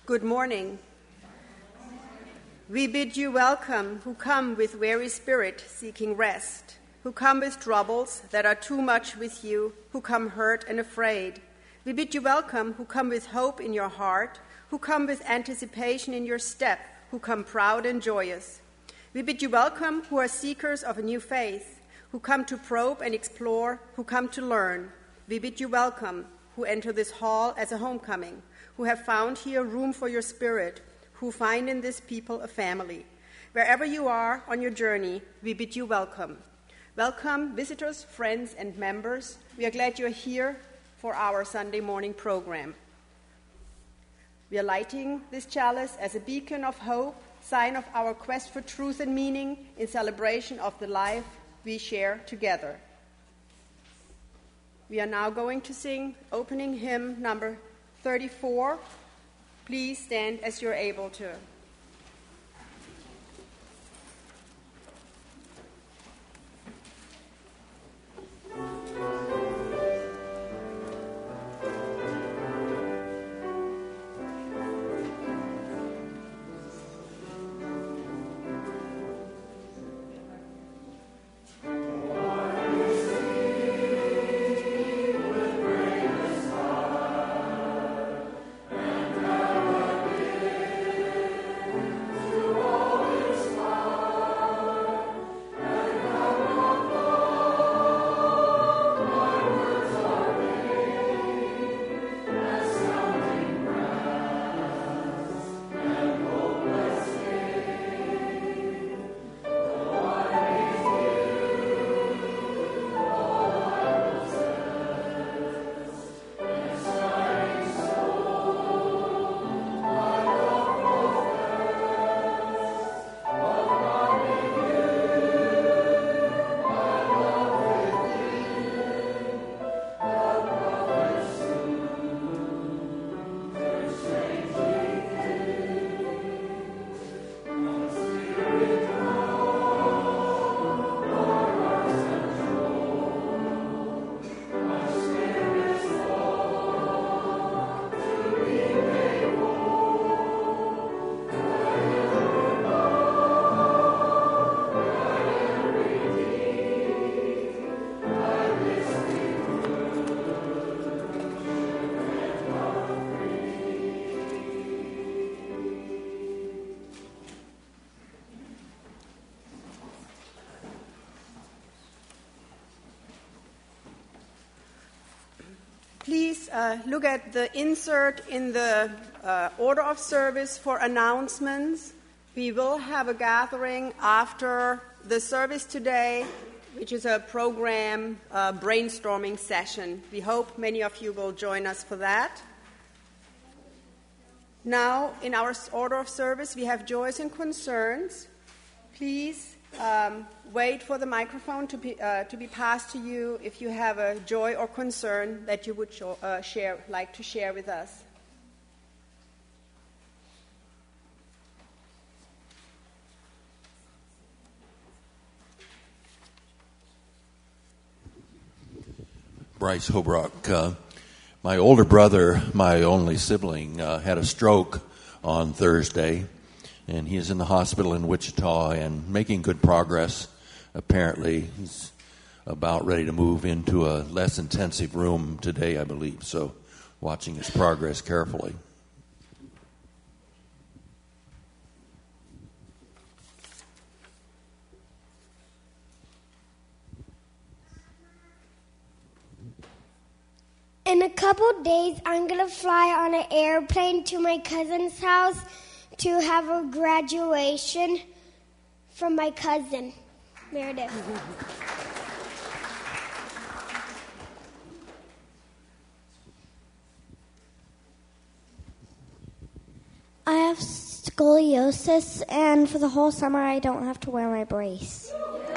Good morning. We bid you welcome who come with weary spirit seeking rest, who come with troubles that are too much with you, who come hurt and afraid. We bid you welcome who come with hope in your heart, who come with anticipation in your step, who come proud and joyous. We bid you welcome who are seekers of a new faith, who come to probe and explore, who come to learn. We bid you welcome who enter this hall as a homecoming, who have found here room for your spirit, who find in this people a family. Wherever you are on your journey, we bid you welcome. Welcome, visitors, friends, and members. We are glad you're here for our Sunday morning program. We are lighting this chalice as a beacon of hope, sign of our quest for truth and meaning in celebration of the life we share together. We are now going to sing opening hymn number 34. Please stand as you're able to. Please look at the insert in the order of service for announcements. We will have a gathering after the service today, which is a program brainstorming session. We hope many of you will join us for that. Now, in our order of service, we have joys and concerns. Please wait for the microphone to be passed to you if you have a joy or concern that you would like to share with us. Bryce Hobrock. My older brother, my only sibling, had a stroke on Thursday, and he is in the hospital in Wichita and making good progress. Apparently, he's about ready to move into a less intensive room today, I believe, so watching his progress carefully. In a couple days, I'm going to fly on an airplane to my cousin's house to have a graduation from my cousin, Meredith. I have scoliosis, and for the whole summer, I don't have to wear my brace.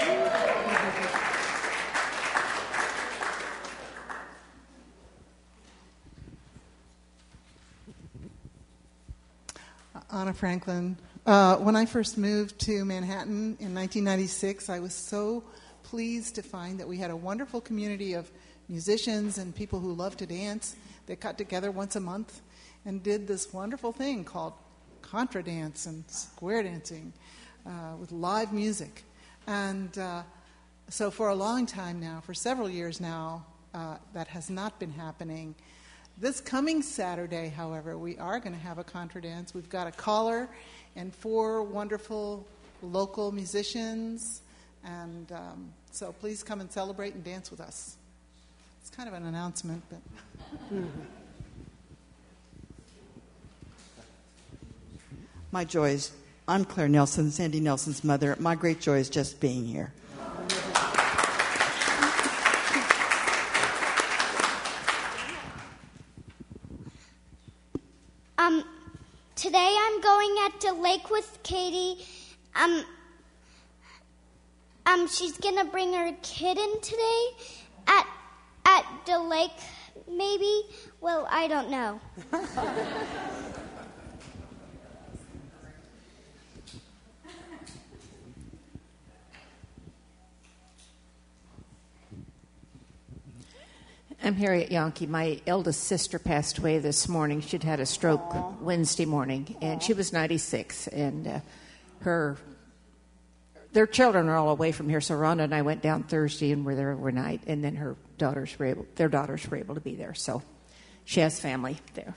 Anna Franklin. When I first moved to Manhattan in 1996, I was so pleased to find that we had a wonderful community of musicians and people who love to dance that got together once a month. and did this wonderful thing called contra dance and square dancing with live music. And so for a long time now, for several years now, that has not been happening. This coming Saturday, however, we are going to have a contra dance. We've got a caller and 4 wonderful local musicians, and so please come and celebrate and dance with us. It's kind of an announcement, but... My joy is, I'm Claire Nelson, Sandy Nelson's mother. My great joy is just being here. Today I'm going at the lake with Katie. She's gonna bring her kitten today at the lake, maybe. Well, I don't know. I'm Harriet Yonke. My eldest sister passed away this morning. She'd had a stroke Wednesday morning, and she was 96. And their children are all away from here. So Rhonda and I went down Thursday and were there overnight, and then their daughters were able to be there. So she has family there.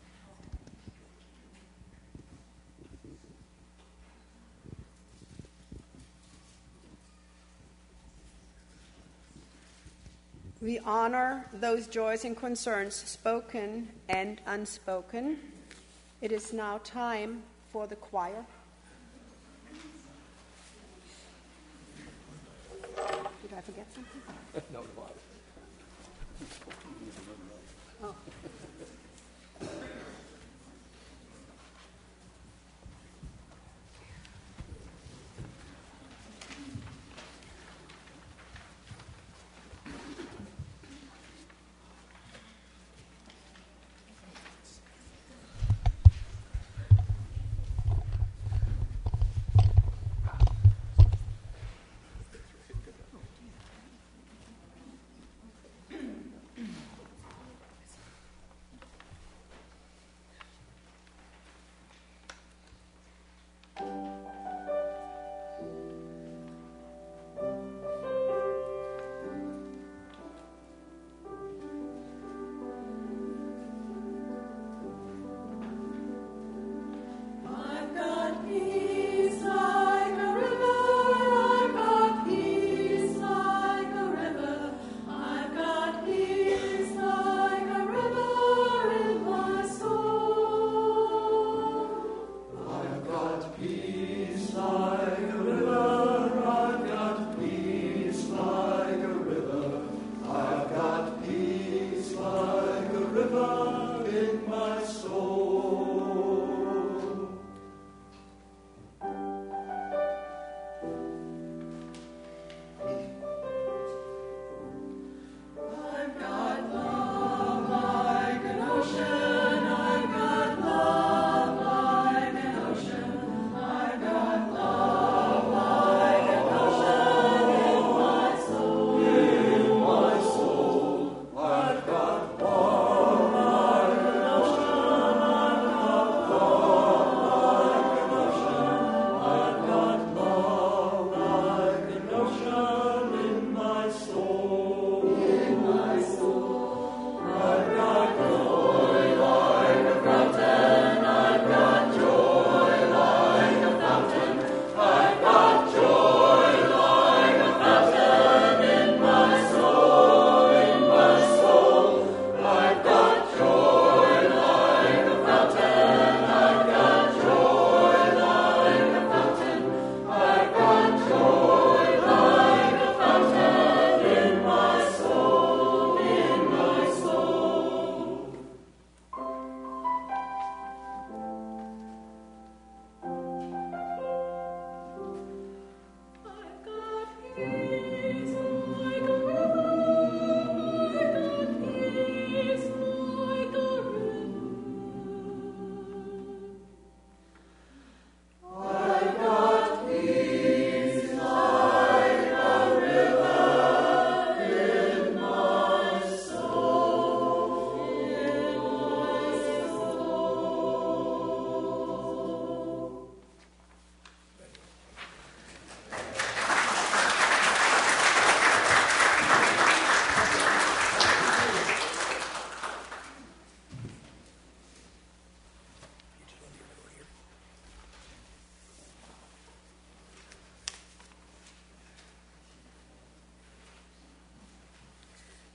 We honor those joys and concerns, spoken and unspoken. It is now time for the choir. Did I forget something? No. Oh.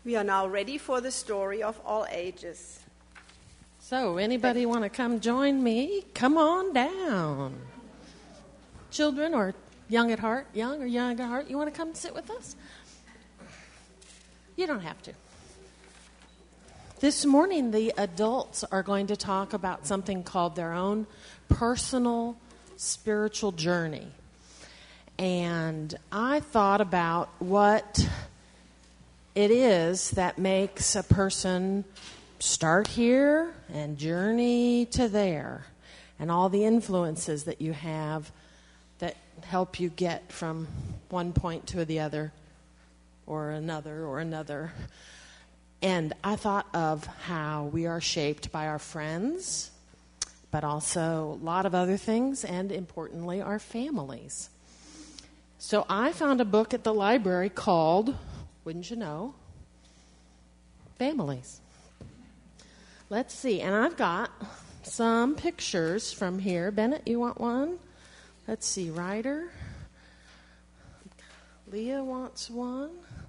We are now ready for the story of all ages. So, anybody want to come join me? Come on down. Children or young at heart, you want to come sit with us? You don't have to. This morning, the adults are going to talk about something called their own personal spiritual journey. And I thought about what it is that makes a person start here and journey to there, and all the influences that you have that help you get from one point to the other or another. And I thought of how we are shaped by our friends, but also a lot of other things, and importantly, our families. So I found a book at the library called, wouldn't you know, Families. Let's see, and I've got some pictures from here. Bennett, you want one? Let's see, Ryder. Leah wants one.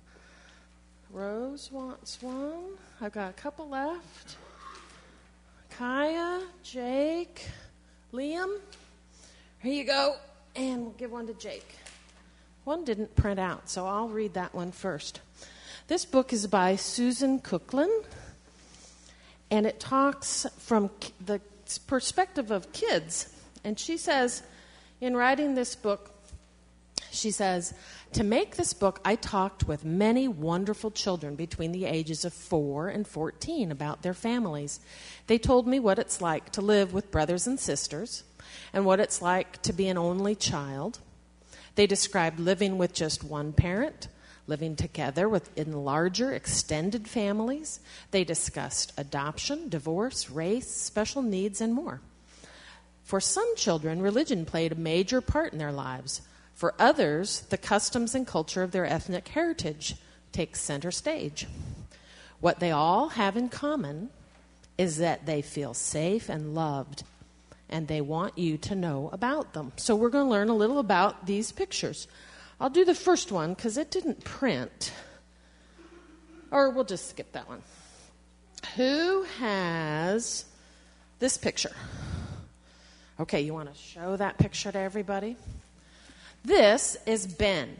Rose wants one. I've got a couple left. Kaya, Jake, Liam. Here you go. And we'll give one to Jake. One didn't print out, so I'll read that one first. This book is by Susan Cookland, and it talks from the perspective of kids. And she says, in writing this book, she says, to make this book, I talked with many wonderful children between the ages of 4 and 14 about their families. They told me what it's like to live with brothers and sisters and what it's like to be an only child. They described living with just one parent, living together in larger, extended families. They discussed adoption, divorce, race, special needs, and more. For some children, religion played a major part in their lives. For others, the customs and culture of their ethnic heritage takes center stage. What they all have in common is that they feel safe and loved, and they want you to know about them. So we're going to learn a little about these pictures. I'll do the first one because it didn't print. Or we'll just skip that one. Who has this picture? Okay, you want to show that picture to everybody? This is Ben.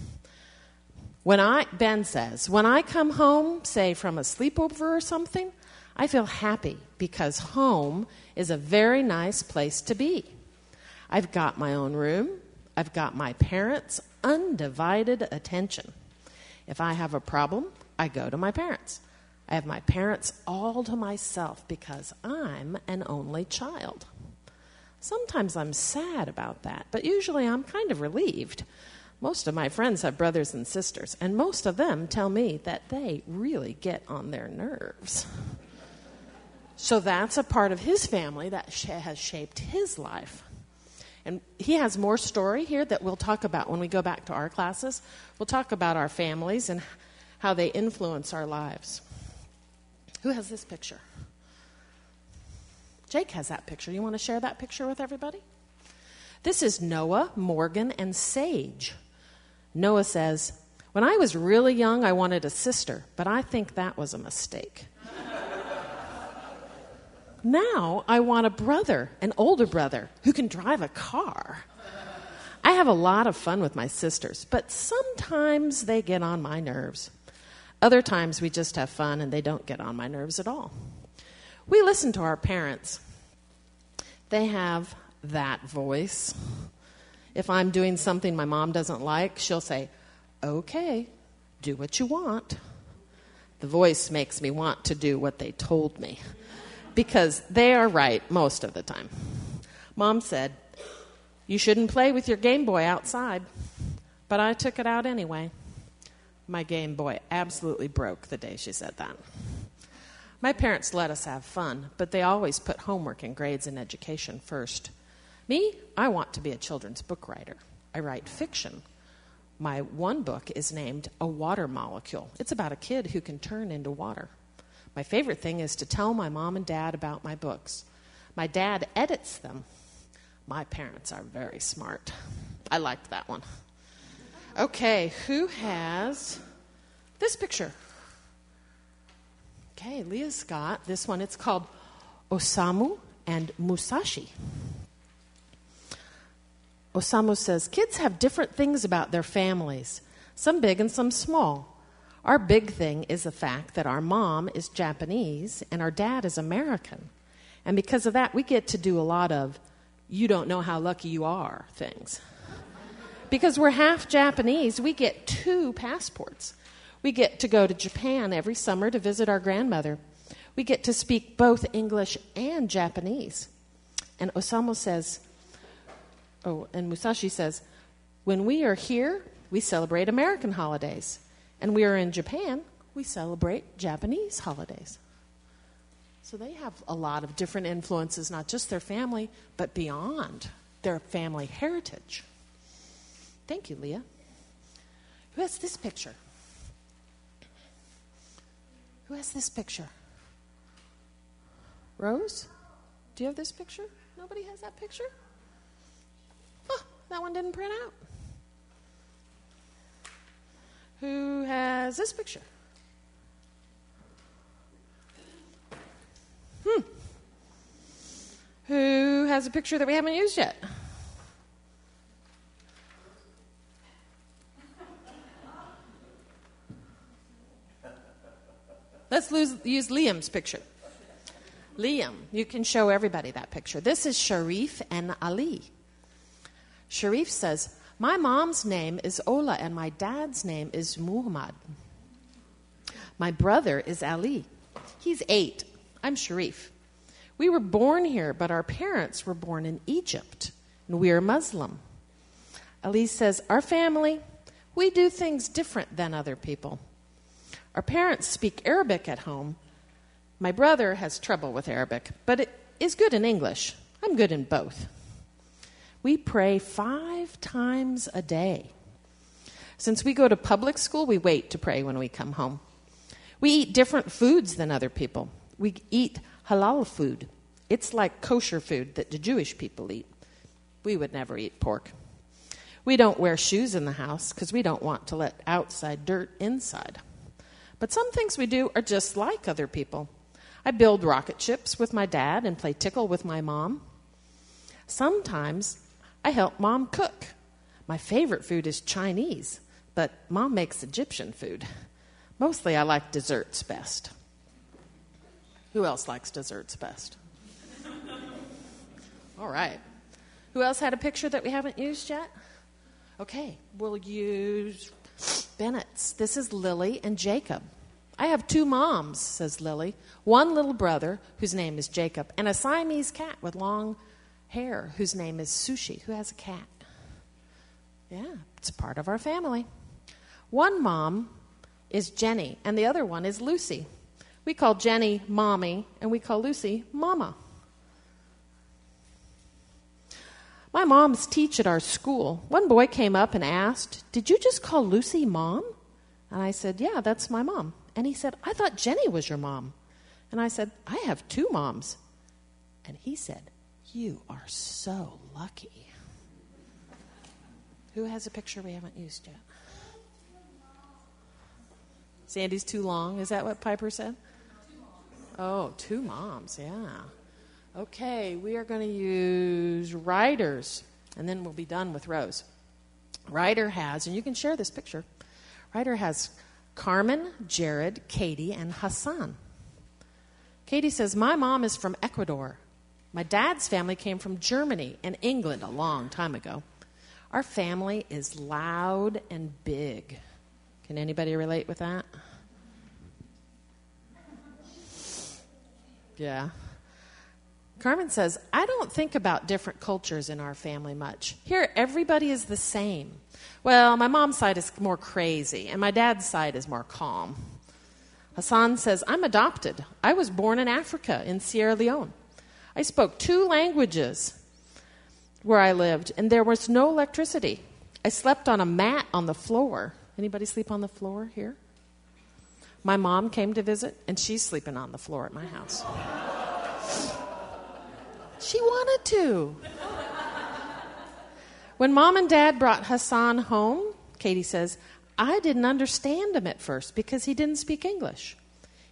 Ben says, when I come home, say from a sleepover or something, I feel happy because home is a very nice place to be. I've got my own room. I've got my parents' undivided attention. If I have a problem, I go to my parents. I have my parents all to myself because I'm an only child. Sometimes I'm sad about that, but usually I'm kind of relieved. Most of my friends have brothers and sisters, and most of them tell me that they really get on their nerves. So that's a part of his family that has shaped his life. And he has more story here that we'll talk about when we go back to our classes. We'll talk about our families and how they influence our lives. Who has this picture? Jake has that picture. You want to share that picture with everybody? This is Noah, Morgan, and Sage. Noah says, when I was really young, I wanted a sister, but I think that was a mistake. Now I want a brother, an older brother, who can drive a car. I have a lot of fun with my sisters, but sometimes they get on my nerves. Other times we just have fun and they don't get on my nerves at all. We listen to our parents. They have that voice. If I'm doing something my mom doesn't like, she'll say, okay, do what you want. The voice makes me want to do what they told me, because they are right most of the time. Mom said, you shouldn't play with your Game Boy outside, but I took it out anyway. My Game Boy absolutely broke the day she said that. My parents let us have fun, but they always put homework and grades and education first. Me, I want to be a children's book writer. I write fiction. My one book is named A Water Molecule. It's about a kid who can turn into water. My favorite thing is to tell my mom and dad about my books. My dad edits them. My parents are very smart. I liked that one. Okay, who has this picture? Okay, Leah's got this one. It's called Osamu and Musashi. Osamu says, kids have different things about their families, some big and some small. Our big thing is the fact that our mom is Japanese and our dad is American. And because of that, we get to do a lot of you don't know how lucky you are things. Because we're half Japanese, we get 2 passports. We get to go to Japan every summer to visit our grandmother. We get to speak both English and Japanese. And Osamu says, and Musashi says, when we are here, we celebrate American holidays. And we are in Japan, we celebrate Japanese holidays. So they have a lot of different influences, not just their family, but beyond their family heritage. Thank you, Leah. Who has this picture? Who has this picture? Rose? Do you have this picture? Nobody has that picture? Oh, that one didn't print out. Who has this picture? Who has a picture that we haven't used yet? Let's use Liam's picture. Liam, you can show everybody that picture. This is Sharif and Ali. Sharif says, my mom's name is Ola and my dad's name is Muhammad. My brother is Ali. He's 8. I'm Sharif. We were born here, but our parents were born in Egypt, and we are Muslim. Ali says, our family, we do things different than other people. Our parents speak Arabic at home. My brother has trouble with Arabic, but it is good in English. I'm good in both. We pray 5 times a day. Since we go to public school, we wait to pray when we come home. We eat different foods than other people. We eat halal food. It's like kosher food that the Jewish people eat. We would never eat pork. We don't wear shoes in the house because we don't want to let outside dirt inside. But some things we do are just like other people. I build rocket ships with my dad and play tickle with my mom. Sometimes I help Mom cook. My favorite food is Chinese, but Mom makes Egyptian food. Mostly I like desserts best. Who else likes desserts best? All right. Who else had a picture that we haven't used yet? Okay, we'll use Bennett's. This is Lily and Jacob. I have 2 moms, says Lily, 1 little brother, whose name is Jacob, and a Siamese cat with long hair, whose name is Sushi. Who has a cat? Yeah, it's part of our family. 1 mom is Jenny, and the other one is Lucy. We call Jenny Mommy, and we call Lucy Mama. My moms teach at our school. One boy came up and asked, did you just call Lucy Mom? And I said, yeah, that's my mom. And he said, I thought Jenny was your mom. And I said, I have 2 moms. And he said, you are so lucky. Who has a picture we haven't used yet? Sandy's too long. Is that what Piper said? Oh, 2 moms, yeah. Okay, we are going to use Ryder's, and then we'll be done with Rose. Ryder has, and you can share this picture, Ryder has Carmen, Jared, Katie, and Hassan. Katie says, my mom is from Ecuador. My dad's family came from Germany and England a long time ago. Our family is loud and big. Can anybody relate with that? Yeah. Carmen says, I don't think about different cultures in our family much. Here, everybody is the same. Well, my mom's side is more crazy, and my dad's side is more calm. Hassan says, I'm adopted. I was born in Africa, in Sierra Leone. I spoke 2 languages where I lived, and there was no electricity. I slept on a mat on the floor. Anybody sleep on the floor here? My mom came to visit, and she's sleeping on the floor at my house. She wanted to. When Mom and Dad brought Hassan home, Katie says, I didn't understand him at first because he didn't speak English.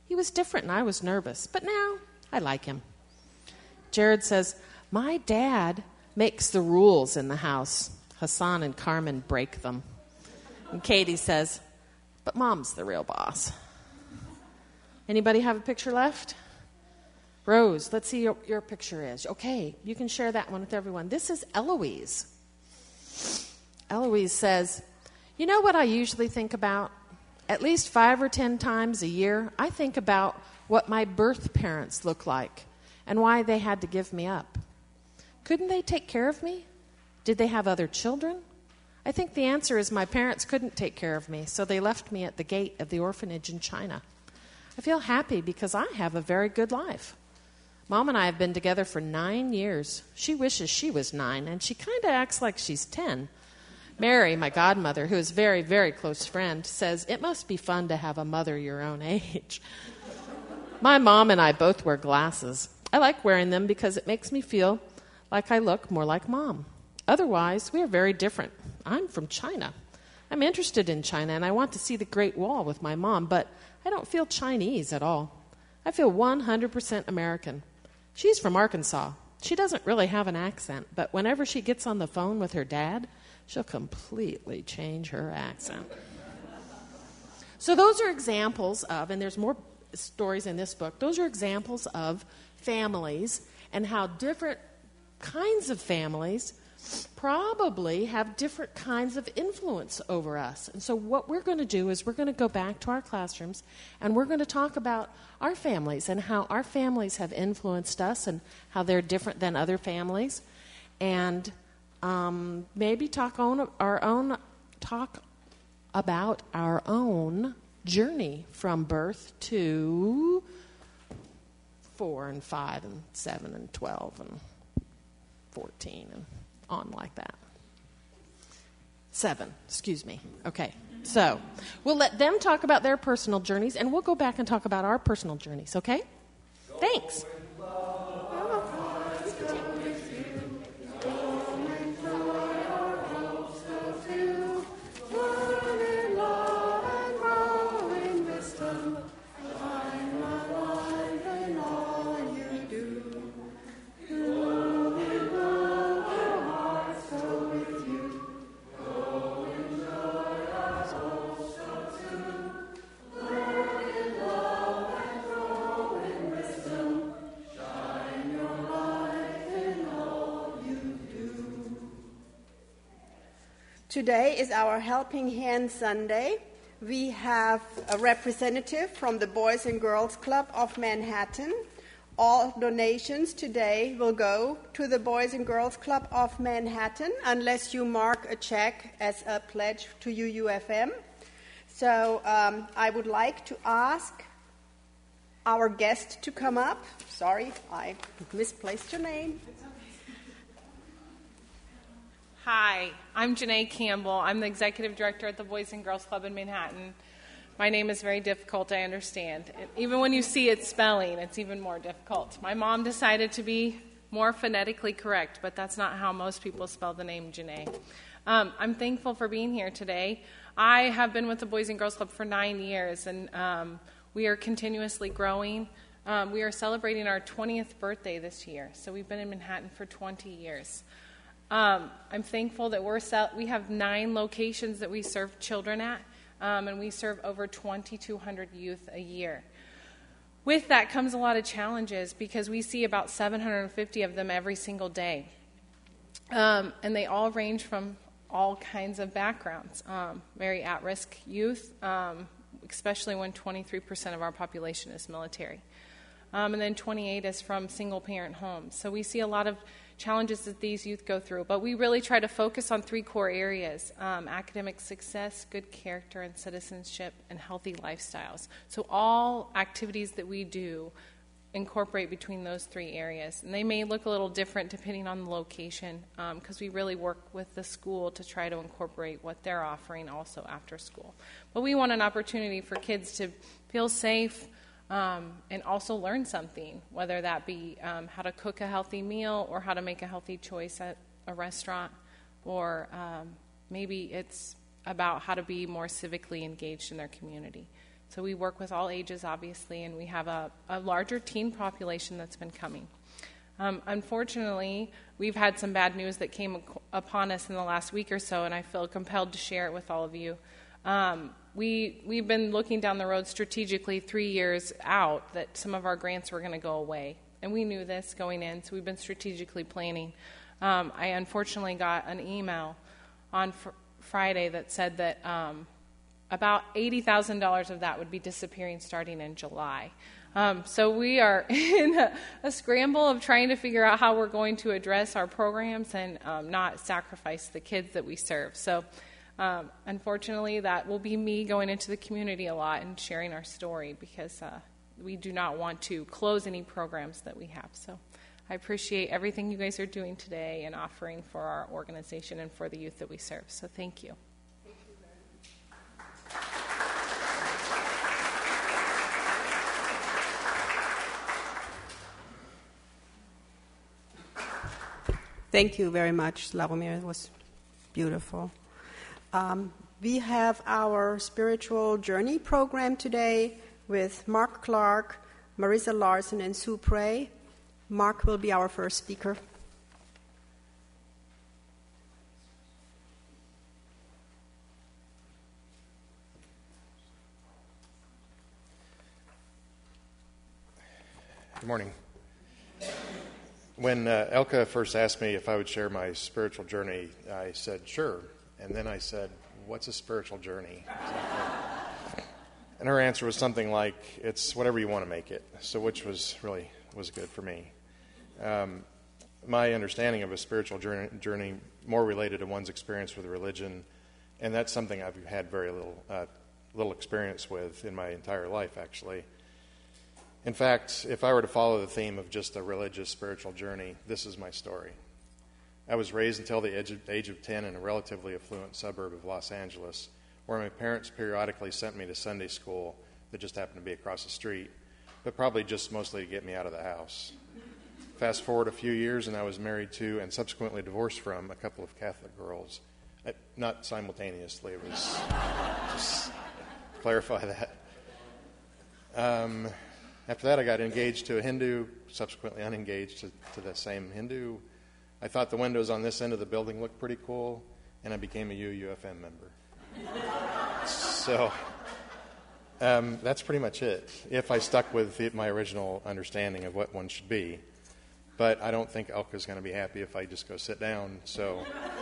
He was different and I was nervous, but now I like him. Jared says, my dad makes the rules in the house. Hassan and Carmen break them. And Katie says, but Mom's the real boss. Anybody have a picture left? Rose, let's see your picture is. Okay, you can share that one with everyone. This is Eloise. Eloise says, you know what I usually think about? At least 5 or 10 times a year, I think about what my birth parents look like and why they had to give me up. Couldn't they take care of me? Did they have other children? I think the answer is my parents couldn't take care of me, so they left me at the gate of the orphanage in China. I feel happy because I have a very good life. Mom and I have been together for 9 years. She wishes she was 9, and she kind of acts like she's 10. Mary, my godmother, who is a very, very close friend, says it must be fun to have a mother your own age. My mom and I both wear glasses. I like wearing them because it makes me feel like I look more like Mom. Otherwise, we are very different. I'm from China. I'm interested in China, and I want to see the Great Wall with my mom, but I don't feel Chinese at all. I feel 100% American. She's from Arkansas. She doesn't really have an accent, but whenever she gets on the phone with her dad, she'll completely change her accent. So those are examples of, and there's more stories in this book, those are examples of families and how different kinds of families probably have different kinds of influence over us. And so what we're going to do is we're going to go back to our classrooms and we're going to talk about our families and how our families have influenced us and how they're different than other families. And maybe talk about our own journey from birth to 4 and 5 and 7 and 12 and 14 and on like that. 7, excuse me. Okay, so we'll let them talk about their personal journeys, and we'll go back and talk about our personal journeys, okay? Thanks. Today is our Helping Hand Sunday. We have a representative from the Boys and Girls Club of Manhattan. All donations today will go to the Boys and Girls Club of Manhattan unless you mark a check as a pledge to UUFM. So I would like to ask our guest to come up. Sorry, I misplaced your name. Hi, I'm Janae Campbell. I'm the Executive Director at the Boys and Girls Club in Manhattan. My name is very difficult, I understand. Even when you see it spelling, it's even more difficult. My mom decided to be more phonetically correct, but that's not how most people spell the name Janae. I'm thankful for being here today. I have been with the Boys and Girls Club for 9 years, and we are continuously growing. We are celebrating our 20th birthday this year, so we've been in Manhattan for 20 years. I'm thankful that we have 9 locations that we serve children at, and we serve over 2,200 youth a year. With that comes a lot of challenges because we see about 750 of them every single day. And they all range from all kinds of backgrounds. Very at-risk youth, especially when 23% of our population is military. And then 28 is from single-parent homes. So we see a lot of challenges that these youth go through. But we really try to focus on 3 core areas: academic success, good character and citizenship, and healthy lifestyles. So all activities that we do incorporate between those 3 areas. And they may look a little different depending on the location, because we really work with the school to try to incorporate what they're offering also after school. But we want an opportunity for kids to feel safe, and also learn something, whether that be how to cook a healthy meal or how to make a healthy choice at a restaurant, or maybe it's about how to be more civically engaged in their community. So we work with all ages, obviously, and we have a larger teen population that's been coming. Unfortunately, we've had some bad news that came upon us in the last week or so, and I feel compelled to share it with all of you. We've been looking down the road strategically 3 years out that some of our grants were going to go away. And we knew this going in, so we've been strategically planning. I unfortunately got an email on Friday that said that about $80,000 of that would be disappearing starting in July. So we are in a scramble of trying to figure out how we're going to address our programs and not sacrifice the kids that we serve. So unfortunately, that will be me going into the community a lot and sharing our story because we do not want to close any programs that we have. So I appreciate everything you guys are doing today and offering for our organization and for the youth that we serve. So thank you. Thank you very much, Slavomir. It was beautiful. We have our spiritual journey program today with Mark Clark, Marissa Larson, and Sue Prey. Mark will be our first speaker. Good morning. When Elka first asked me if I would share my spiritual journey, I said, sure. And then I said, what's a spiritual journey? And her answer was something like, it's whatever you want to make it. So which was good for me. My understanding of a spiritual journey more related to one's experience with religion, and that's something I've had very little experience with in my entire life, actually. In fact, if I were to follow the theme of just a religious spiritual journey, this is my story. I was raised until the age of 10 in a relatively affluent suburb of Los Angeles, where my parents periodically sent me to Sunday school that just happened to be across the street, but probably just mostly to get me out of the house. Fast forward a few years, and I was married to and subsequently divorced from a couple of Catholic girls. Not simultaneously, it was just clarify that. After that, I got engaged to a Hindu, subsequently unengaged to the same Hindu. I thought the windows on this end of the building looked pretty cool, and I became a UUFM member. So that's pretty much it, if I stuck with my original understanding of what one should be. But I don't think Elka's going to be happy if I just go sit down. So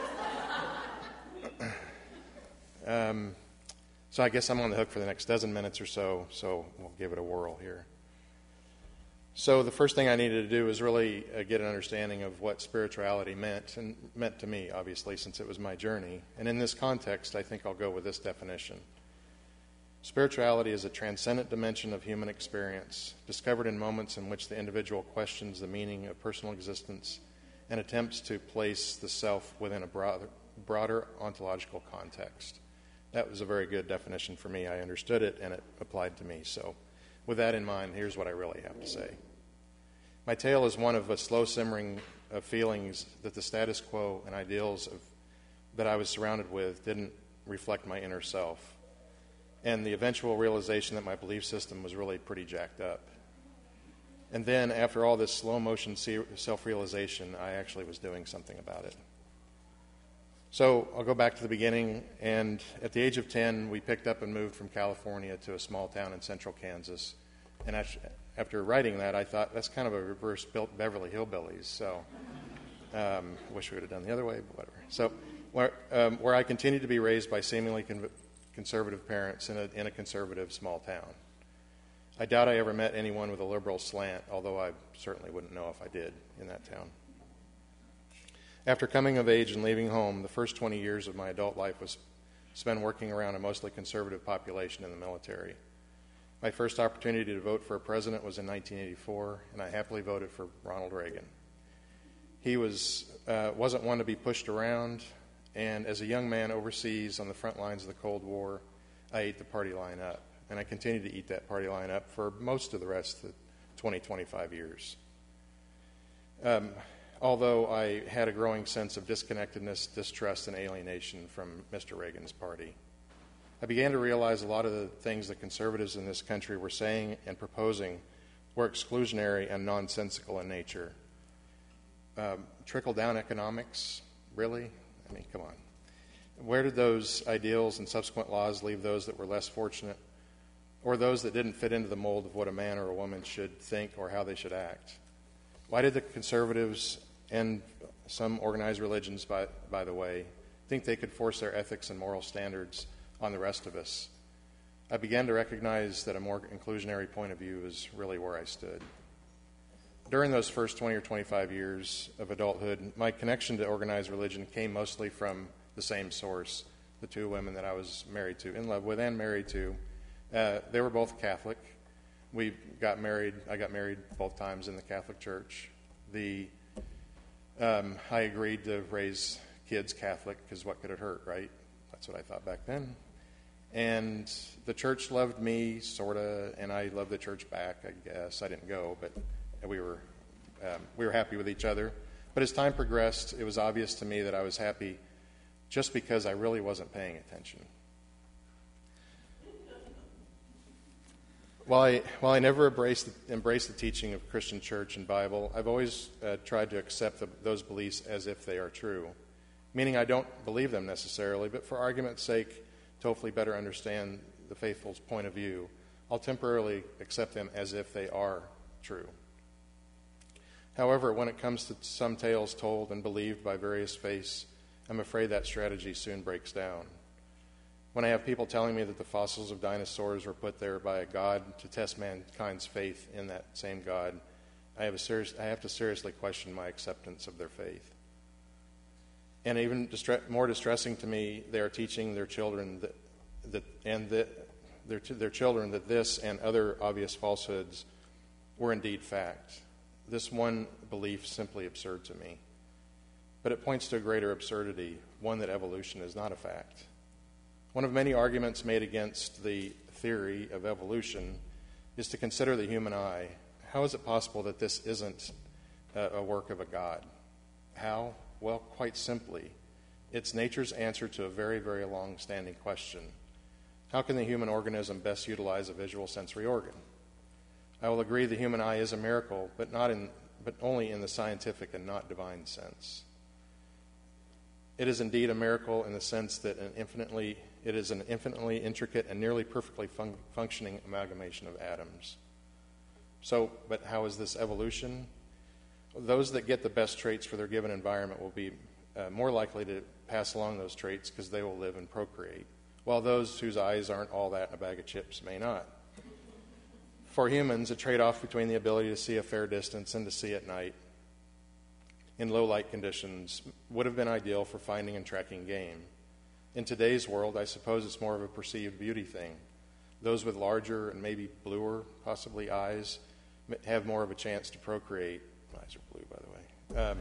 I guess I'm on the hook for the next dozen minutes or so we'll give it a whirl here. So the first thing I needed to do was really get an understanding of what spirituality meant, and meant to me, obviously, since it was my journey. And in this context, I think I'll go with this definition. Spirituality is a transcendent dimension of human experience, discovered in moments in which the individual questions the meaning of personal existence and attempts to place the self within a broader ontological context. That was a very good definition for me. I understood it, and it applied to me. So with that in mind, here's what I really have to say. My tale is one of a slow simmering of feelings that the status quo and ideals that I was surrounded with didn't reflect my inner self, and the eventual realization that my belief system was really pretty jacked up. And then, after all this slow-motion self-realization, I actually was doing something about it. So I'll go back to the beginning, and at the age of 10, we picked up and moved from California to a small town in central Kansas. And after writing that, I thought, that's kind of a reverse Beverly Hillbillies, so wish we would have done the other way, but whatever. So where I continued to be raised by seemingly conservative parents in a conservative small town. I doubt I ever met anyone with a liberal slant, although I certainly wouldn't know if I did in that town. After coming of age and leaving home, the first 20 years of my adult life was spent working around a mostly conservative population in the military. My first opportunity to vote for a president was in 1984, and I happily voted for Ronald Reagan. He wasn't one to be pushed around, and as a young man overseas on the front lines of the Cold War, I ate the party line up, and I continued to eat that party line up for most of the rest of the 25 years. Although I had a growing sense of disconnectedness, distrust, and alienation from Mr. Reagan's party. I began to realize a lot of the things that conservatives in this country were saying and proposing were exclusionary and nonsensical in nature. Trickle-down economics, really? I mean, come on. Where did those ideals and subsequent laws leave those that were less fortunate, or those that didn't fit into the mold of what a man or a woman should think or how they should act? Why did the conservatives and some organized religions, by the way, think they could force their ethics and moral standards on the rest of us? I began to recognize that a more inclusionary point of view is really where I stood. During those first 20 or 25 years of adulthood, my connection to organized religion came mostly from the same source, the two women that I was married to, in love with and married to. They were both Catholic. I got married both times in the Catholic Church. I agreed to raise kids Catholic because what could it hurt, right? That's what I thought back then. And the church loved me, sort of, and I loved the church back, I guess. I didn't go, but we were happy with each other. But as time progressed, it was obvious to me that I was happy just because I really wasn't paying attention. While I never embraced the teaching of Christian church and Bible, I've always tried to accept those beliefs as if they are true, meaning I don't believe them necessarily, but for argument's sake, to hopefully better understand the faithful's point of view, I'll temporarily accept them as if they are true. However, when it comes to some tales told and believed by various faiths, I'm afraid that strategy soon breaks down. When I have people telling me that the fossils of dinosaurs were put there by a god to test mankind's faith in that same god, I have to seriously question my acceptance of their faith. And even more distressing to me, they are teaching their children their children that this and other obvious falsehoods were indeed fact. This one belief simply absurd to me. But it points to a greater absurdity, one that evolution is not a fact. One of many arguments made against the theory of evolution is to consider the human eye. How is it possible that this isn't a work of a god? How? Well, quite simply, it's nature's answer to a very, very long-standing question. How can the human organism best utilize a visual sensory organ? I will agree the human eye is a miracle, but only in the scientific and not divine sense. It is indeed a miracle in the sense that it is an infinitely intricate and nearly perfectly functioning amalgamation of atoms. But how is this evolution? Those that get the best traits for their given environment will be more likely to pass along those traits because they will live and procreate, while those whose eyes aren't all that in a bag of chips may not. For humans, a trade-off between the ability to see a fair distance and to see at night in low light conditions would have been ideal for finding and tracking game. In today's world, I suppose it's more of a perceived beauty thing. Those with larger and maybe bluer, possibly, eyes have more of a chance to procreate. My eyes are blue, by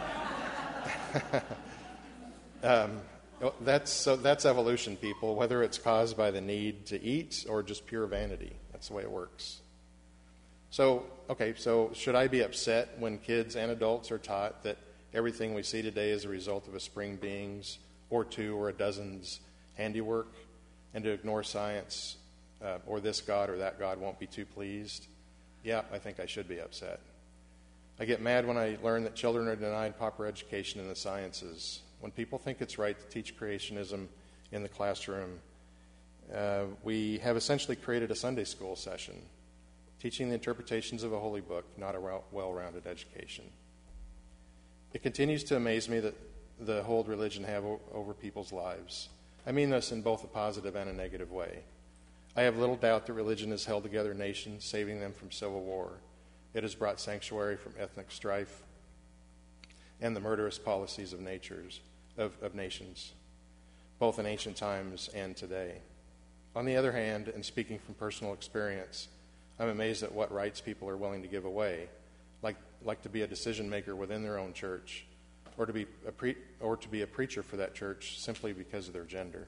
the way. That's evolution, people, whether it's caused by the need to eat or just pure vanity. That's the way it works. So should I be upset when kids and adults are taught that everything we see today is a result of a spring being's or two or a dozen's handiwork, and to ignore science or this God or that God won't be too pleased? Yeah, I think I should be upset. I get mad when I learn that children are denied proper education in the sciences. When people think it's right to teach creationism in the classroom, we have essentially created a Sunday school session, teaching the interpretations of a holy book, not a well-rounded education. It continues to amaze me that the hold religion have over people's lives. I mean this in both a positive and a negative way. I have little doubt that religion has held together nations, saving them from civil war. It has brought sanctuary from ethnic strife and the murderous policies of nations, both in ancient times and today. On the other hand, and speaking from personal experience, I'm amazed at what rights people are willing to give away, like to be a decision maker within their own church, or to be a preacher for that church simply because of their gender.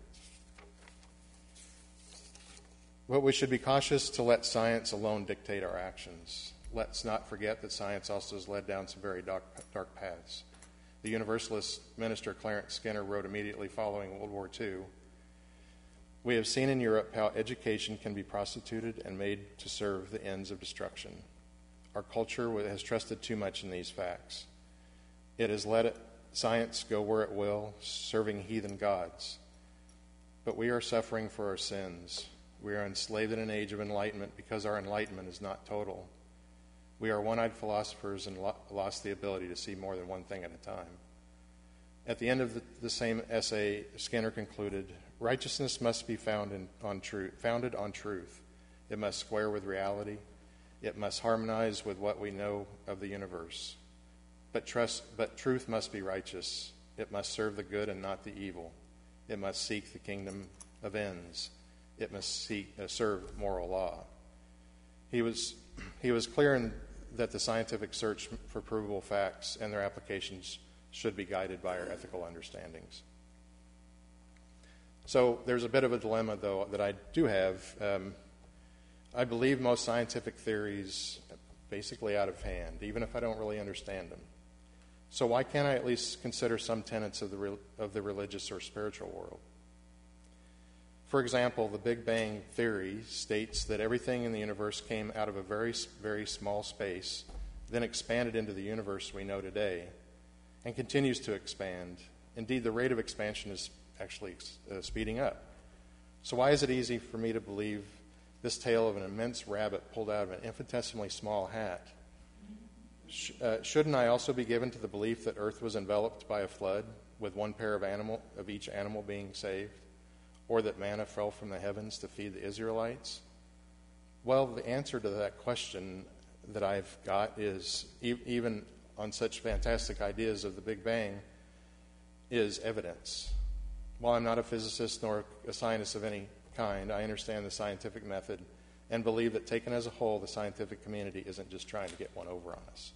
But we should be cautious to let science alone dictate our actions. Let's not forget that science also has led down some very dark paths. The Universalist minister Clarence Skinner wrote immediately following World War II, We have seen in Europe how education can be prostituted and made to serve the ends of destruction. Our culture has trusted too much in these facts. It has let science go where it will, serving heathen gods. But we are suffering for our sins. We are enslaved in an age of enlightenment because our enlightenment is not total. We are one-eyed philosophers and lost the ability to see more than one thing at a time. At the end of the same essay, Skinner concluded, righteousness must be founded on truth. It must square with reality. It must harmonize with what we know of the universe. But truth must be righteous. It must serve the good and not the evil. It must seek the kingdom of ends. It must serve moral law. He was clear that the scientific search for provable facts and their applications should be guided by our ethical understandings. So there's a bit of a dilemma, though, that I do have. I believe most scientific theories basically out of hand, even if I don't really understand them. So why can't I at least consider some tenets of the religious or spiritual world? For example, the Big Bang theory states that everything in the universe came out of a very, very small space, then expanded into the universe we know today, and continues to expand. Indeed, the rate of expansion is actually speeding up. So why is it easy for me to believe this tale of an immense rabbit pulled out of an infinitesimally small hat? Shouldn't I also be given to the belief that Earth was enveloped by a flood, with one pair of each animal being saved? Or that manna fell from the heavens to feed the Israelites? Well, the answer to that question that I've got is, even on such fantastic ideas of the Big Bang, is evidence. While I'm not a physicist nor a scientist of any kind, I understand the scientific method and believe that taken as a whole, the scientific community isn't just trying to get one over on us.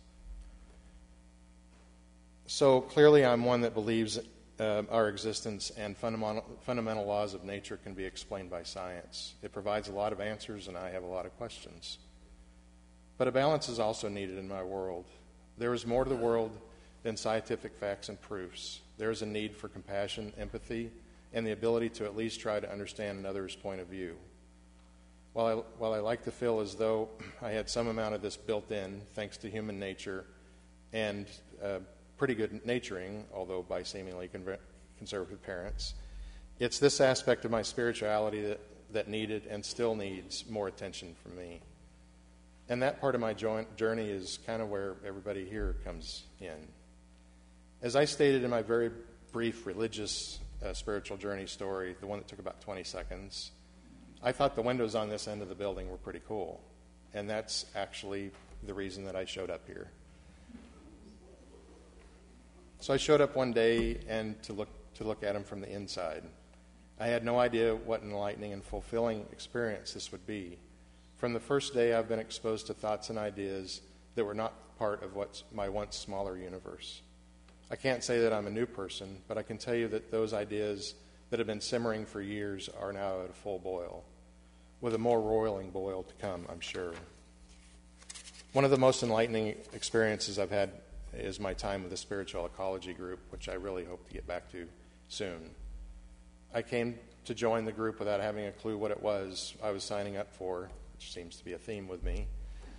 So clearly I'm one that believes our existence and fundamental laws of nature can be explained by science. It provides a lot of answers, and I have a lot of questions. But a balance is also needed in my world. There is more to the world than scientific facts and proofs. There is a need for compassion, empathy, and the ability to at least try to understand another's point of view. While I like to feel as though I had some amount of this built in, thanks to human nature and pretty good naturing, although by seemingly conservative parents, it's this aspect of my spirituality that needed and still needs more attention from me. And that part of my journey is kind of where everybody here comes in. As I stated in my very brief religious spiritual journey story, the one that took about 20 seconds, I thought the windows on this end of the building were pretty cool. And that's actually the reason that I showed up here. So I showed up one day and to look at them from the inside. I had no idea what an enlightening and fulfilling experience this would be. From the first day, I've been exposed to thoughts and ideas that were not part of what's my once smaller universe. I can't say that I'm a new person, but I can tell you that those ideas that have been simmering for years are now at a full boil, with a more roiling boil to come, I'm sure. One of the most enlightening experiences I've had is my time with the Spiritual Ecology group, which I really hope to get back to soon. I came to join the group without having a clue what it was I was signing up for, which seems to be a theme with me.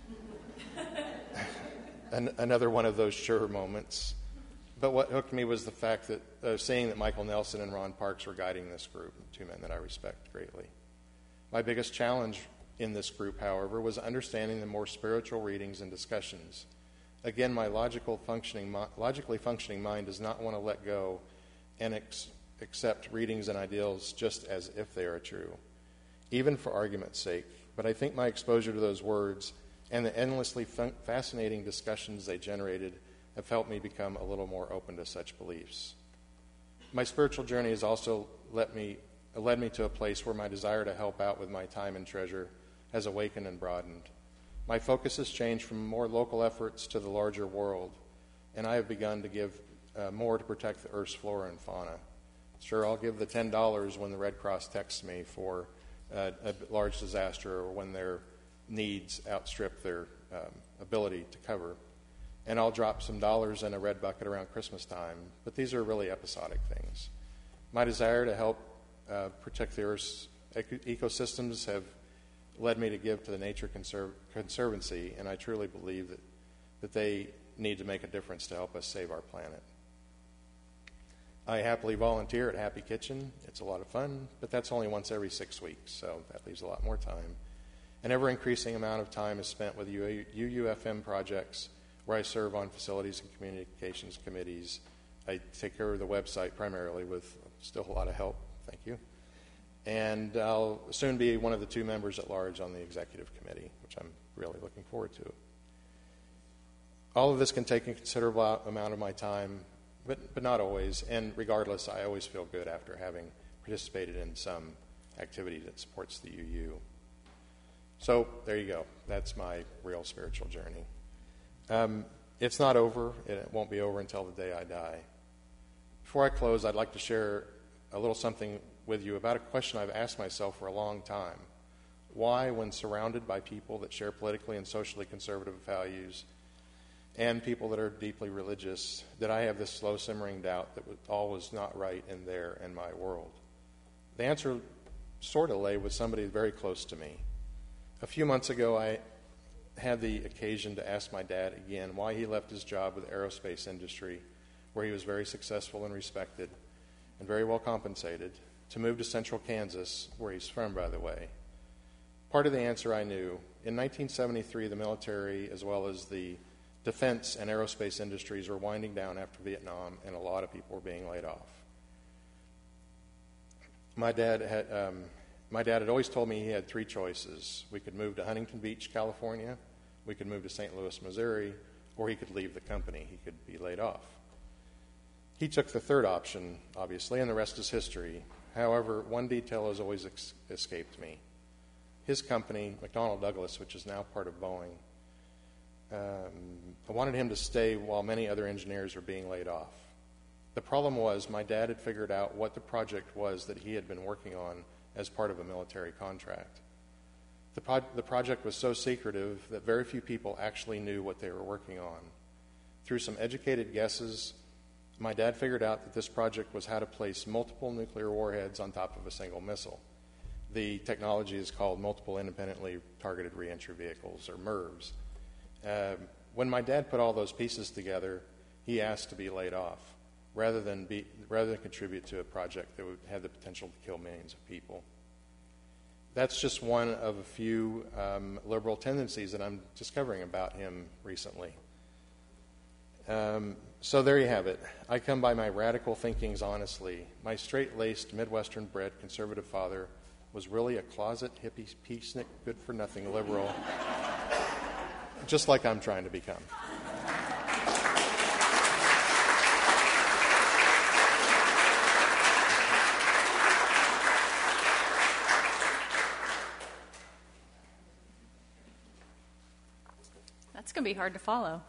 Another one of those sure moments. But what hooked me was the fact that seeing that Michael Nelson and Ron Parks were guiding this group, two men that I respect greatly. My biggest challenge in this group, however, was understanding the more spiritual readings and discussions. Again, my logically functioning mind does not want to let go and accept readings and ideals just as if they are true, even for argument's sake. But I think my exposure to those words and the endlessly fascinating discussions they generated have helped me become a little more open to such beliefs. My spiritual journey has also led me to a place where my desire to help out with my time and treasure has awakened and broadened. My focus has changed from more local efforts to the larger world, and I have begun to give more to protect the Earth's flora and fauna. Sure, I'll give the $10 when the Red Cross texts me for a large disaster or when their needs outstrip their ability to cover. And I'll drop some dollars in a red bucket around Christmas time, but these are really episodic things. My desire to help protect the Earth's ecosystems have led me to give to the Nature Conservancy, and I truly believe that they need to make a difference to help us save our planet. I happily volunteer at Happy Kitchen. It's a lot of fun, but that's only once every 6 weeks, so that leaves a lot more time. An ever-increasing amount of time is spent with UUFM projects, where I serve on facilities and communications committees. I take care of the website primarily with still a lot of help. Thank you. And I'll soon be one of the 2 members at large on the executive committee, which I'm really looking forward to. All of this can take a considerable amount of my time, but not always. And regardless, I always feel good after having participated in some activity that supports the UU. So there you go. That's my real spiritual journey. It's not over. It won't be over until the day I die. Before I close, I'd like to share a little something with you about a question I've asked myself for a long time. Why, when surrounded by people that share politically and socially conservative values and people that are deeply religious, did I have this slow simmering doubt that all was not right in their and my world? The answer sort of lay with somebody very close to me. A few months ago, I had the occasion to ask my dad again why he left his job with the aerospace industry, where he was very successful and respected and very well compensated, to move to central Kansas, where he's from, by the way. Part of the answer I knew. In 1973, the military, as well as the defense and aerospace industries, were winding down after Vietnam, and a lot of people were being laid off. My dad had always told me he had 3 choices. We could move to Huntington Beach, California, we could move to St. Louis, Missouri, or he could leave the company. He could be laid off. He took the third option, obviously, and the rest is history. However, one detail has always escaped me. His company, McDonnell Douglas, which is now part of Boeing, I wanted him to stay while many other engineers were being laid off. The problem was my dad had figured out what the project was that he had been working on as part of a military contract. The project was so secretive that very few people actually knew what they were working on. Through some educated guesses, my dad figured out that this project was how to place multiple nuclear warheads on top of a single missile. The technology is called Multiple Independently Targeted Reentry Vehicles, or MIRVs. When my dad put all those pieces together, he asked to be laid off, rather than contribute to a project that would have the potential to kill millions of people. That's just one of a few liberal tendencies that I'm discovering about him recently. So there you have it. I come by my radical thinkings honestly. My straight-laced, Midwestern-bred conservative father was really a closet hippie, peacenik, good-for-nothing liberal, just like I'm trying to become. That's going to be hard to follow.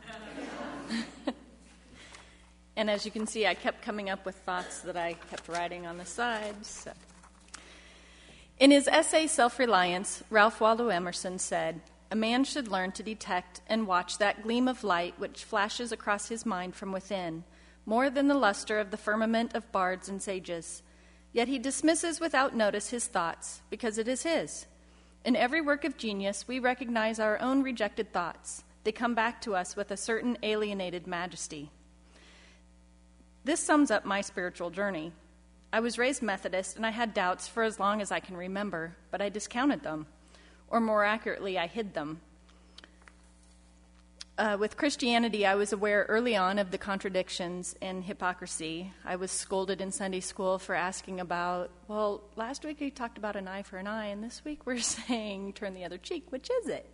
And as you can see, I kept coming up with thoughts that I kept writing on the sides. So. In his essay, Self-Reliance, Ralph Waldo Emerson said, "A man should learn to detect and watch that gleam of light which flashes across his mind from within, more than the luster of the firmament of bards and sages. Yet he dismisses without notice his thoughts, because it is his. In every work of genius, we recognize our own rejected thoughts. They come back to us with a certain alienated majesty." This sums up my spiritual journey. I was raised Methodist, and I had doubts for as long as I can remember, but I discounted them. Or more accurately, I hid them. With Christianity, I was aware early on of the contradictions and hypocrisy. I was scolded in Sunday school for asking about, well, last week we talked about an eye for an eye, and this week we're saying turn the other cheek. Which is it?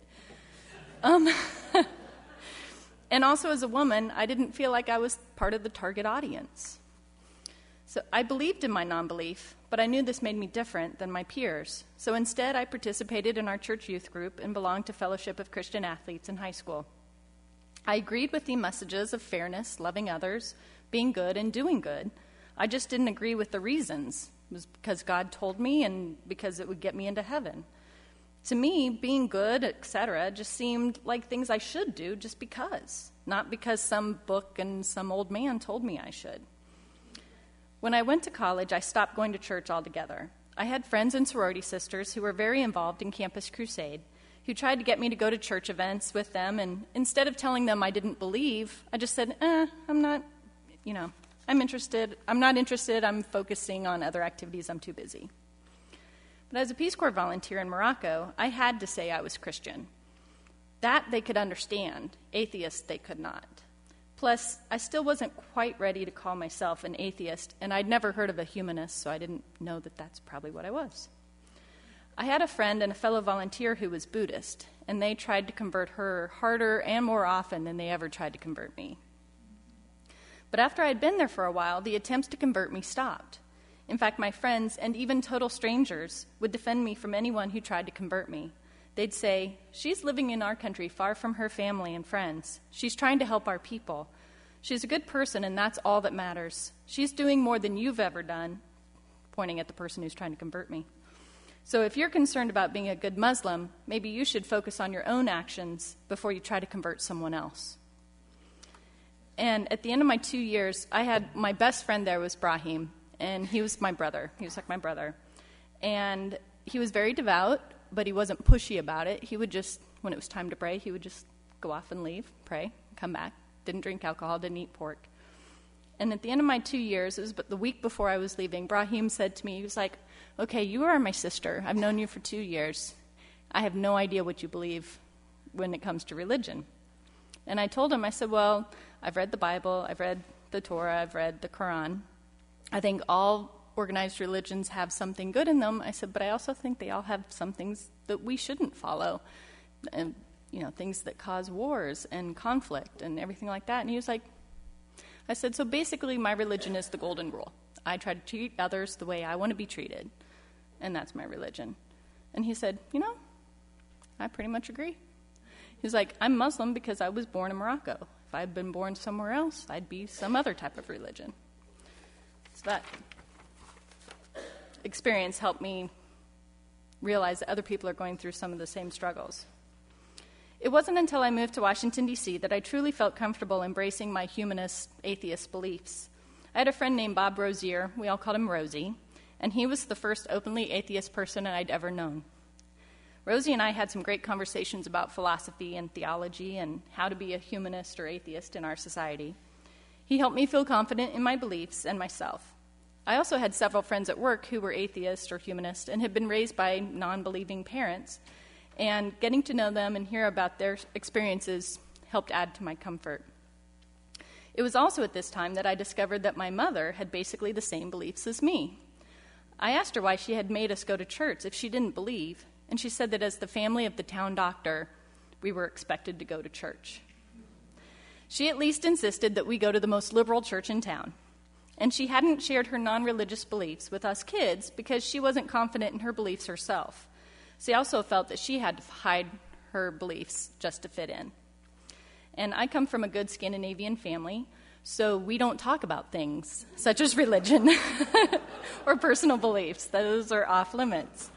And also as a woman, I didn't feel like I was part of the target audience. So I believed in my non-belief, but I knew this made me different than my peers. So instead, I participated in our church youth group and belonged to Fellowship of Christian Athletes in high school. I agreed with the messages of fairness, loving others, being good, and doing good. I just didn't agree with the reasons. It was because God told me and because it would get me into heaven. To me, being good, etc., just seemed like things I should do just because, not because some book and some old man told me I should. When I went to college, I stopped going to church altogether. I had friends and sorority sisters who were very involved in Campus Crusade, who tried to get me to go to church events with them, and instead of telling them I didn't believe, I just said, I'm not interested, I'm focusing on other activities, I'm too busy. But as a Peace Corps volunteer in Morocco, I had to say I was Christian. That they could understand, atheists they could not. Plus, I still wasn't quite ready to call myself an atheist, and I'd never heard of a humanist, so I didn't know that that's probably what I was. I had a friend and a fellow volunteer who was Buddhist, and they tried to convert her harder and more often than they ever tried to convert me. But after I'd been there for a while, the attempts to convert me stopped. In fact, my friends, and even total strangers, would defend me from anyone who tried to convert me. They'd say, "She's living in our country far from her family and friends. She's trying to help our people. She's a good person, and that's all that matters. She's doing more than you've ever done," pointing at the person who's trying to convert me. "So if you're concerned about being a good Muslim, maybe you should focus on your own actions before you try to convert someone else." And at the end of my 2 years, I had my best friend there was Brahim, and he was my brother. He was like my brother. And he was very devout, but he wasn't pushy about it. He would just, when it was time to pray, he would just go off and leave, pray, come back. Didn't drink alcohol, didn't eat pork. And at the end of my 2 years, it was the week before I was leaving, Brahim said to me, he was like, "Okay, you are my sister. I've known you for 2 years. I have no idea what you believe when it comes to religion." And I told him, I said, "Well, I've read the Bible, I've read the Torah, I've read the Quran. I think all organized religions have something good in them." I said, "But I also think they all have some things that we shouldn't follow, and things that cause wars and conflict and everything like that." And he was like, I said, "So basically my religion is the golden rule. I try to treat others the way I want to be treated, and that's my religion." And he said, "I pretty much agree." He's like, "I'm Muslim because I was born in Morocco. If I'd been born somewhere else, I'd be some other type of religion." So that experience helped me realize that other people are going through some of the same struggles. It wasn't until I moved to Washington, D.C. that I truly felt comfortable embracing my humanist, atheist beliefs. I had a friend named Bob Rozier, we all called him Rosie, and he was the first openly atheist person I'd ever known. Rosie and I had some great conversations about philosophy and theology and how to be a humanist or atheist in our society. He helped me feel confident in my beliefs and myself. I also had several friends at work who were atheist or humanist and had been raised by non-believing parents, and getting to know them and hear about their experiences helped add to my comfort. It was also at this time that I discovered that my mother had basically the same beliefs as me. I asked her why she had made us go to church if she didn't believe, and she said that as the family of the town doctor, we were expected to go to church. She at least insisted that we go to the most liberal church in town, and she hadn't shared her non-religious beliefs with us kids because she wasn't confident in her beliefs herself. She also felt that she had to hide her beliefs just to fit in. And I come from a good Scandinavian family, so we don't talk about things such as religion or personal beliefs. Those are off limits.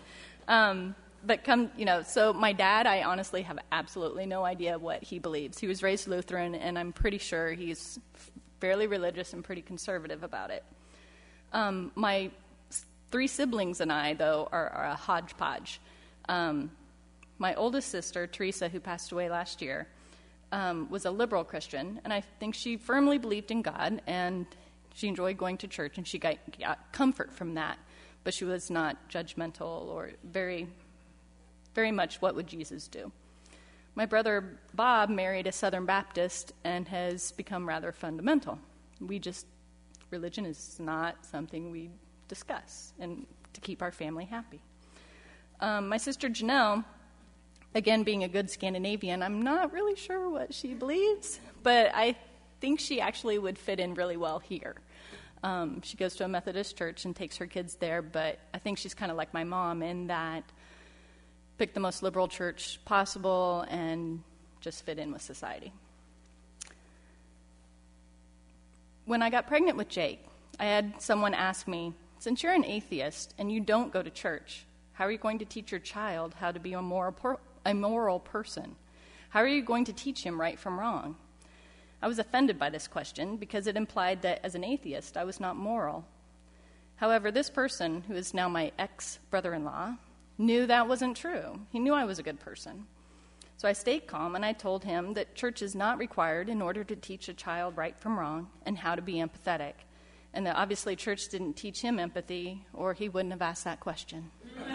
So my dad, I honestly have absolutely no idea what he believes. He was raised Lutheran, and I'm pretty sure he's fairly religious and pretty conservative about it. My 3 siblings and I, though, are a hodgepodge. My oldest sister, Teresa, who passed away last year, was a liberal Christian, and I think she firmly believed in God, and she enjoyed going to church, and she got comfort from that, but she was not judgmental or very, very much what would Jesus do. My brother Bob married a Southern Baptist and has become rather fundamental. Religion is not something we discuss, and to keep our family happy. My sister Janelle, again, being a good Scandinavian, I'm not really sure what she believes, but I think she actually would fit in really well here. She goes to a Methodist church and takes her kids there, but I think she's kind of like my mom in that pick the most liberal church possible and just fit in with society. When I got pregnant with Jake, I had someone ask me, "Since you're an atheist and you don't go to church, how are you going to teach your child how to be a moral person? How are you going to teach him right from wrong?" I was offended by this question because it implied that as an atheist, I was not moral. However, this person, who is now my ex-brother-in-law, knew that wasn't true. He knew I was a good person. So I stayed calm, and I told him that church is not required in order to teach a child right from wrong and how to be empathetic, and that obviously church didn't teach him empathy, or he wouldn't have asked that question.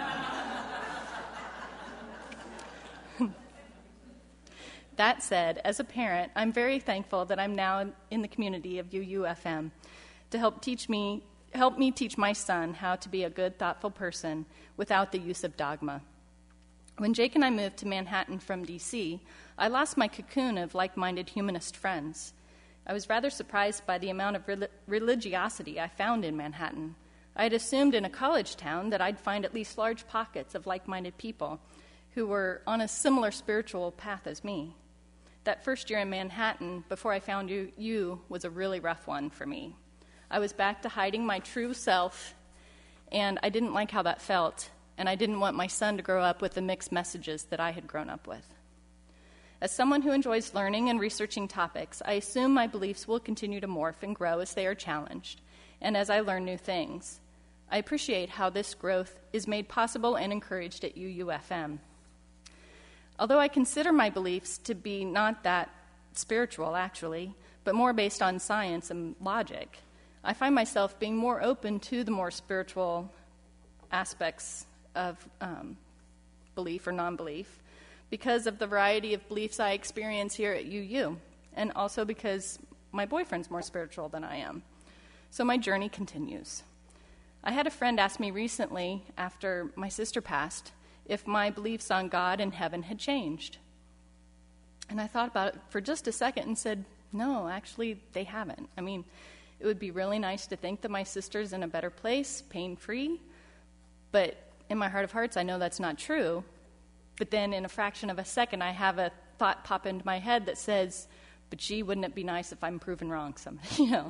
That said, as a parent, I'm very thankful that I'm now in the community of UUFM to help me teach my son how to be a good, thoughtful person without the use of dogma. When Jake and I moved to Manhattan from D.C., I lost my cocoon of like-minded humanist friends. I was rather surprised by the amount of religiosity I found in Manhattan. I had assumed in a college town that I'd find at least large pockets of like-minded people who were on a similar spiritual path as me. That first year in Manhattan, before I found you was a really rough one for me. I was back to hiding my true self, and I didn't like how that felt, and I didn't want my son to grow up with the mixed messages that I had grown up with. As someone who enjoys learning and researching topics, I assume my beliefs will continue to morph and grow as they are challenged, and as I learn new things. I appreciate how this growth is made possible and encouraged at UUFM. Although I consider my beliefs to be not that spiritual, actually, but more based on science and logic, I find myself being more open to the more spiritual aspects of belief or non-belief because of the variety of beliefs I experience here at UU, and also because my boyfriend's more spiritual than I am. So my journey continues. I had a friend ask me recently, after my sister passed, if my beliefs on God and heaven had changed. And I thought about it for just a second and said, no, actually, they haven't. I mean, it would be really nice to think that my sister's in a better place, pain-free, but in my heart of hearts, I know that's not true. But then in a fraction of a second, I have a thought pop into my head that says, but gee, wouldn't it be nice if I'm proven wrong someday,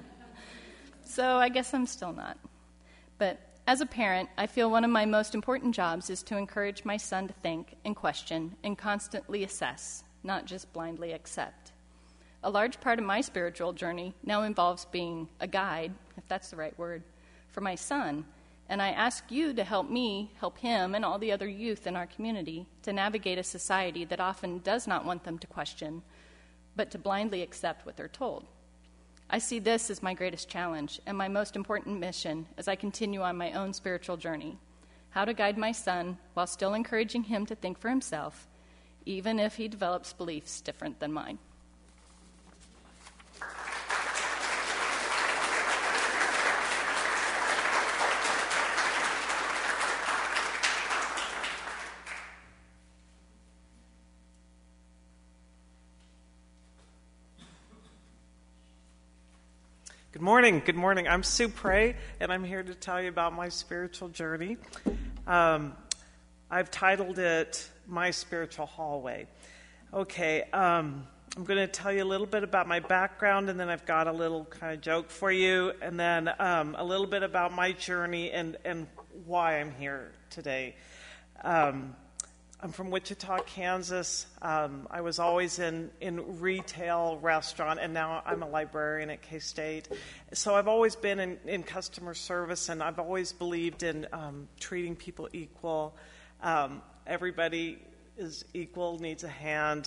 So I guess I'm still not. But as a parent, I feel one of my most important jobs is to encourage my son to think and question and constantly assess, not just blindly accept. A large part of my spiritual journey now involves being a guide, if that's the right word, for my son, and I ask you to help me help him and all the other youth in our community to navigate a society that often does not want them to question, but to blindly accept what they're told. I see this as my greatest challenge and my most important mission as I continue on my own spiritual journey, how to guide my son while still encouraging him to think for himself, even if he develops beliefs different than mine. Good morning. I'm Sue Prey, and I'm here to tell you about my spiritual journey. I've titled it My Spiritual Hallway. Okay, I'm going to tell you a little bit about my background, and then I've got a little kind of joke for you, and then a little bit about my journey and why I'm here today. I'm from Wichita, Kansas. I was always in retail, restaurant, and now I'm a librarian at K-State. So I've always been in customer service, and I've always believed in treating people equal. Everybody is equal, needs a hand.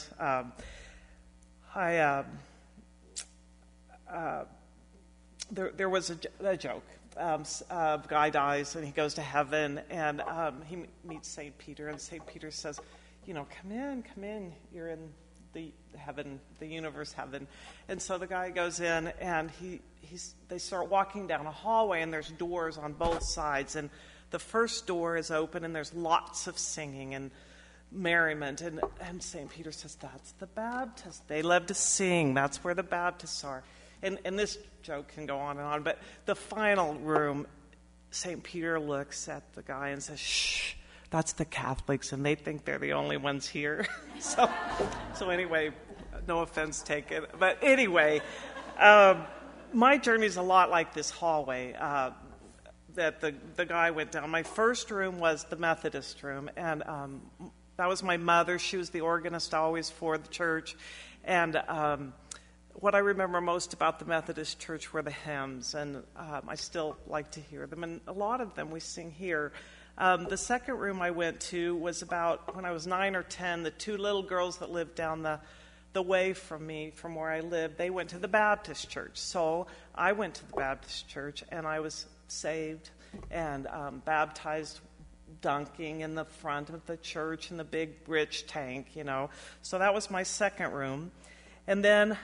There was a joke. A guy dies and he goes to heaven, and he meets St. Peter, and St. Peter says, come in, you're in the heaven, the universe heaven. And so the guy goes in, and they start walking down a hallway, and there's doors on both sides, and the first door is open, and there's lots of singing and merriment, and St. Peter says, that's the Baptists. They love to sing. That's where the Baptists are. And this joke can go on and on, but the final room, St. Peter looks at the guy and says, shh, that's the Catholics, and they think they're the only ones here. So anyway, no offense taken. But anyway, my journey's a lot like this hallway that the guy went down. My first room was the Methodist room, and that was my mother. She was the organist always for the church, and what I remember most about the Methodist Church were the hymns, and I still like to hear them, and a lot of them we sing here. The second room I went to was about when I was 9 or 10. The two little girls that lived down the way from me, from where I lived, they went to the Baptist church. So I went to the Baptist church, and I was saved and baptized, dunking in the front of the church in the big rich tank, So that was my second room. And then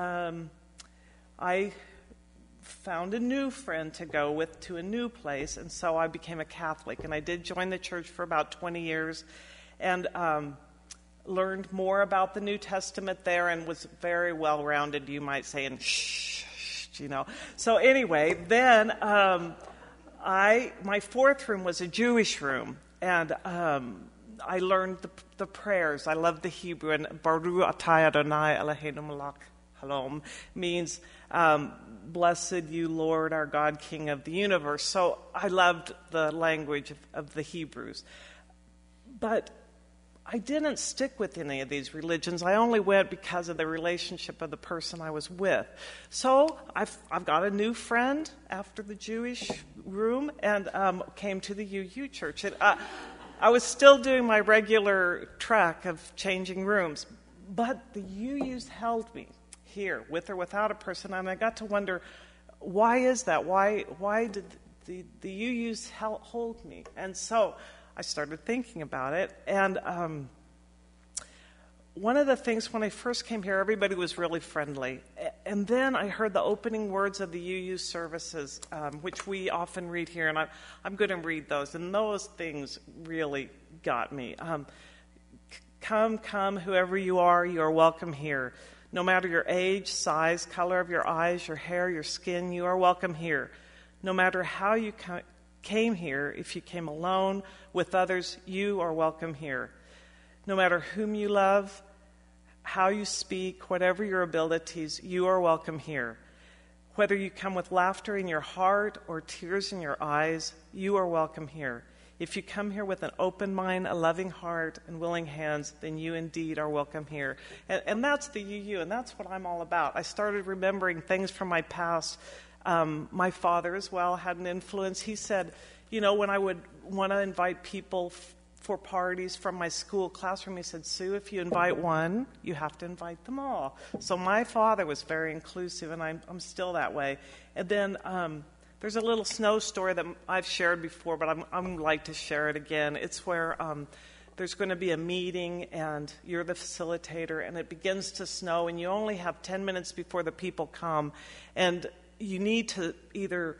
I found a new friend to go with to a new place, and so I became a Catholic. And I did join the church for about 20 years and learned more about the New Testament there and was very well-rounded, you might say, and So anyway, then my fourth room was a Jewish room, and I learned the prayers. I loved the Hebrew, and Baruch atah Adonai Eloheinu melech Halom means, blessed you, Lord, our God, King of the universe. So I loved the language of the Hebrews. But I didn't stick with any of these religions. I only went because of the relationship of the person I was with. So I've got a new friend after the Jewish room and came to the UU church. And, I was still doing my regular track of changing rooms, but the UUs held me here, with or without a person, and I got to wonder, why is that? Why did the UUs hold me? And so I started thinking about it, and one of the things when I first came here, everybody was really friendly, and then I heard the opening words of the UU services, which we often read here, and I'm going to read those, and those things really got me. Come, whoever you are welcome here. No matter your age, size, color of your eyes, your hair, your skin, you are welcome here. No matter how you came here, if you came alone, with others, you are welcome here. No matter whom you love, how you speak, whatever your abilities, you are welcome here. Whether you come with laughter in your heart or tears in your eyes, you are welcome here. If you come here with an open mind, a loving heart, and willing hands, then you indeed are welcome here. And that's the UU, and that's what I'm all about. I started remembering things from my past. My father as well had an influence. He said, when I would want to invite people for parties from my school classroom, he said, Sue, if you invite one, you have to invite them all. So my father was very inclusive, and I'm still that way. And then there's a little snow story that I've shared before, but I'm like to share it again. It's where there's going to be a meeting, and you're the facilitator, and it begins to snow, and you only have 10 minutes before the people come, and you need to either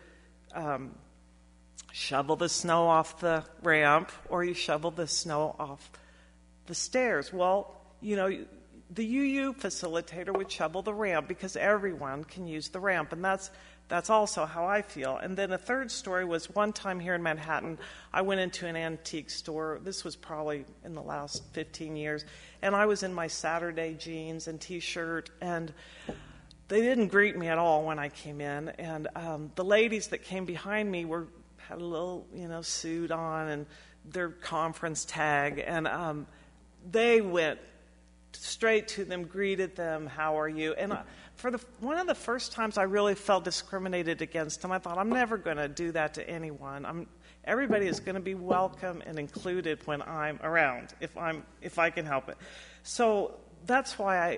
shovel the snow off the ramp or you shovel the snow off the stairs. Well, the UU facilitator would shovel the ramp because everyone can use the ramp, and that's also how I feel. And then a third story was one time here in Manhattan, I went into an antique store. This was probably in the last 15 years, and I was in my Saturday jeans and T-shirt, and they didn't greet me at all when I came in. And the ladies that came behind me had a little, suit on and their conference tag, and they went straight to them, greeted them, how are you? And one of the first times I really felt discriminated against them, I thought, I'm never going to do that to anyone. Everybody is going to be welcome and included when I'm around, if I can help it. So that's why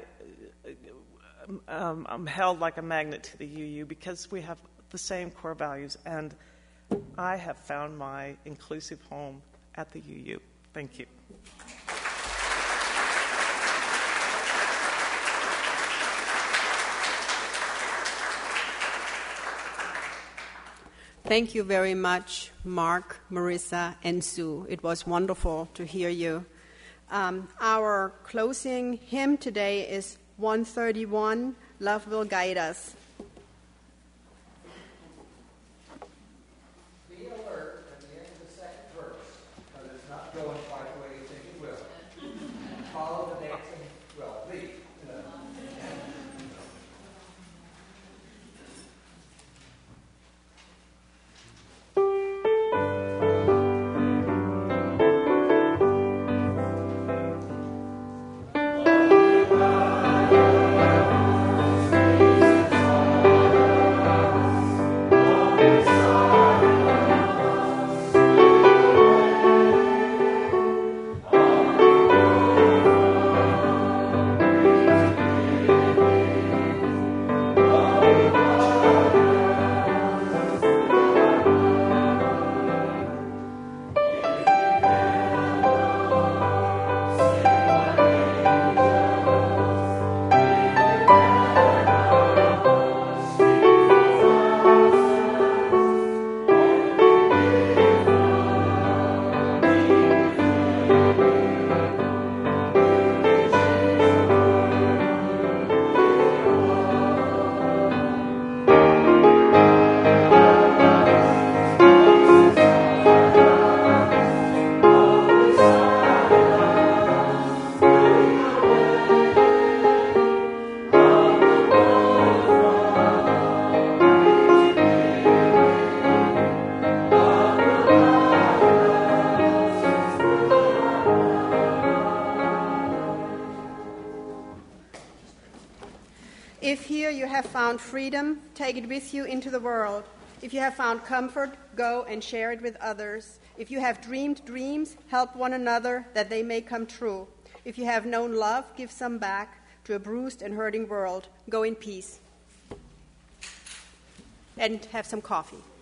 I'm held like a magnet to the UU, because we have the same core values, and I have found my inclusive home at the UU. Thank you. Thank you very much, Mark, Marissa, and Sue. It was wonderful to hear you. Our closing hymn today is 131, Love Will Guide Us. Be alert at the end of the second verse, because it's not going quite the way you think it will. Follow the dancing, lead. Love If here you have found freedom, take it with you into the world. If you have found comfort, go and share it with others. If you have dreamed dreams, help one another that they may come true. If you have known love, give some back to a bruised and hurting world. Go in peace. And have some coffee.